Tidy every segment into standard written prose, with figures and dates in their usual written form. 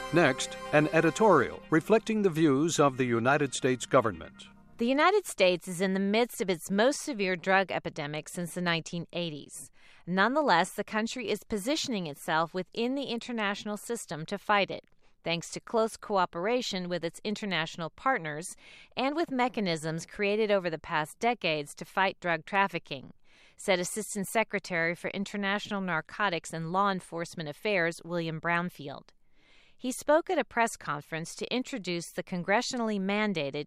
Next, an editorial reflecting the views of the United States government. The United States is in the midst of its most severe drug epidemic since the 1980s. Nonetheless, the country is positioning itself within the international system to fight it, thanks to close cooperation with its international partners and with mechanisms created over the past decades to fight drug trafficking, said Assistant Secretary for International Narcotics and Law Enforcement Affairs William Brownfield. He spoke at a press conference to introduce the congressionally mandated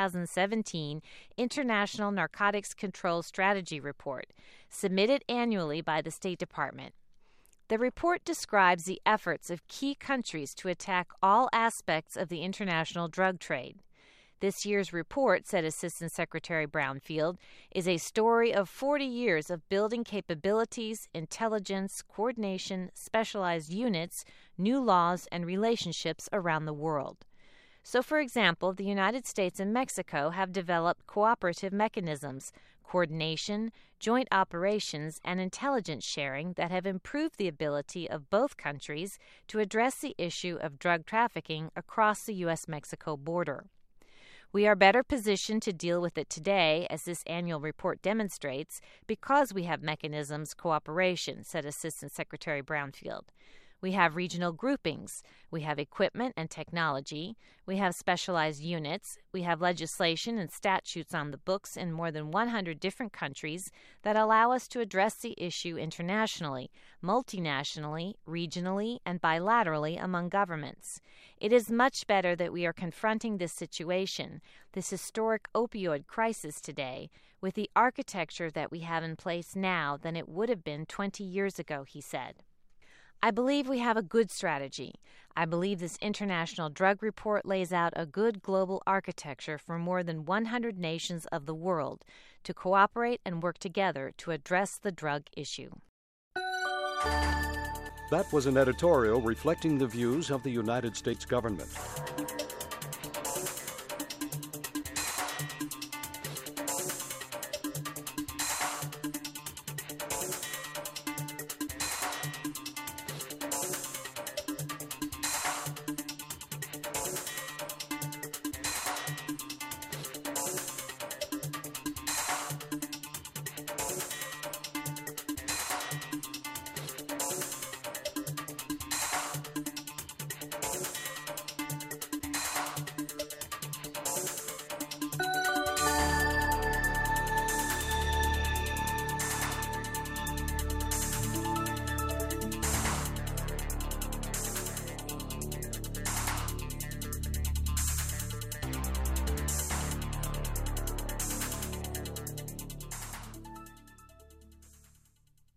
2017 International Narcotics Control Strategy Report, submitted annually by the State Department. The report describes the efforts of key countries to attack all aspects of the international drug trade. This year's report, said Assistant Secretary Brownfield, is a story of 40 years of building capabilities, intelligence, coordination, specialized units, new laws, and relationships around the world. So, for example, the United States and Mexico have developed cooperative mechanisms, coordination, joint operations, and intelligence sharing that have improved the ability of both countries to address the issue of drug trafficking across the U.S.-Mexico border. We are better positioned to deal with it today, as this annual report demonstrates, because we have mechanisms cooperation, said Assistant Secretary Brownfield. We have regional groupings, we have equipment and technology, we have specialized units, we have legislation and statutes on the books in more than 100 different countries that allow us to address the issue internationally, multinationally, regionally, and bilaterally among governments. It is much better that we are confronting this situation, this historic opioid crisis today, with the architecture that we have in place now than it would have been 20 years ago, he said. I believe we have a good strategy. I believe this international drug report lays out a good global architecture for more than 100 nations of the world to cooperate and work together to address the drug issue. That was an editorial reflecting the views of the United States government.